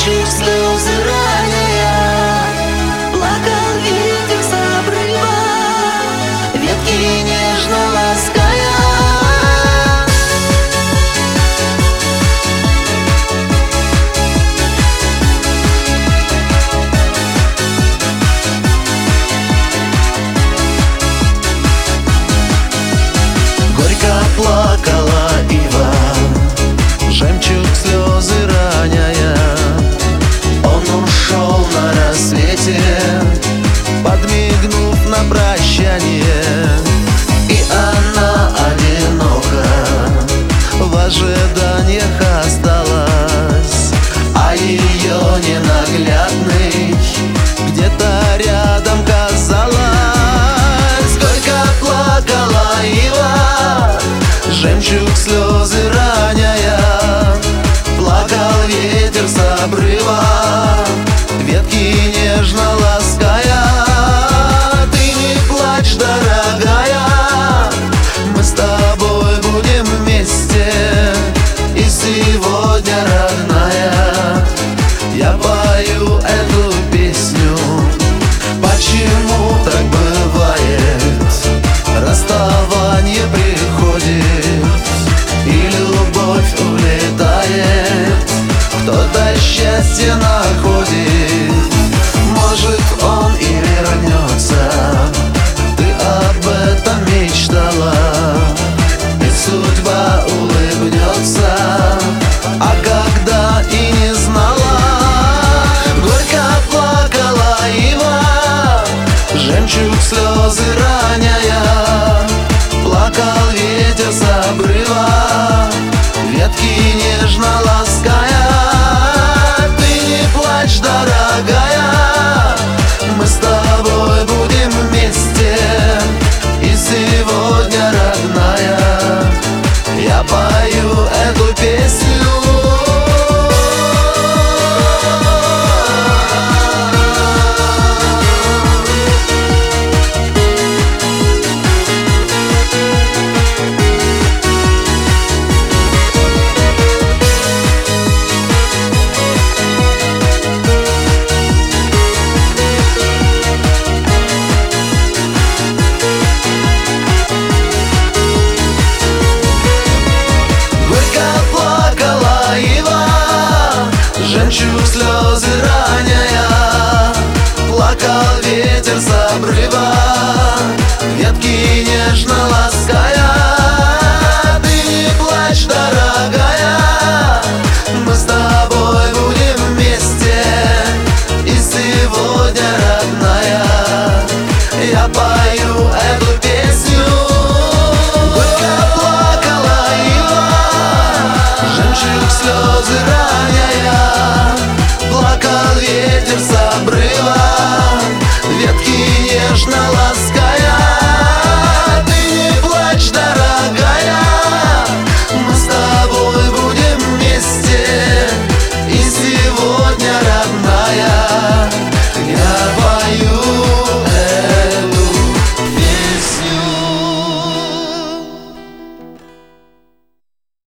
жемчуг слезы роняя. Плакал ветер с обрыва, ветки нежно лаская. Горько плакала ива, жемчуг слезы роняя. Он ушел на рассвете, подмигнув на прощание. И она одинока в ожиданиях осталась, а ее ненаглядный где-то рядом казалось. Горько плакала ива, жемчуг слезы роняя. Плакал ветер с обрыва, ветки нежно лаская. Ты не плачь, дорогая, мы с тобой будем вместе. И сегодня, родная, я пою эту песню. Почему так бывает? Расставание приходит, и любовь улетает. Кто-то счастье находит, может, он и вернется. Ты об этом мечтала, и судьба улыбнется, а когда и не знала. Горько плакала ива, жемчуг слезы роняя. Плакал ветер с обрыва, ветки нежно лаская. Ты не плачь, дорогая, мы с тобой будем вместе. И сегодня, родная, я пою эту песню. Жемчуг слезы роняя. Плакал ветер с обрыва, ветки нежно лаская. Ты не плачь, дорогая, мы с тобой будем вместе. И сегодня, родная, я пою эту песню.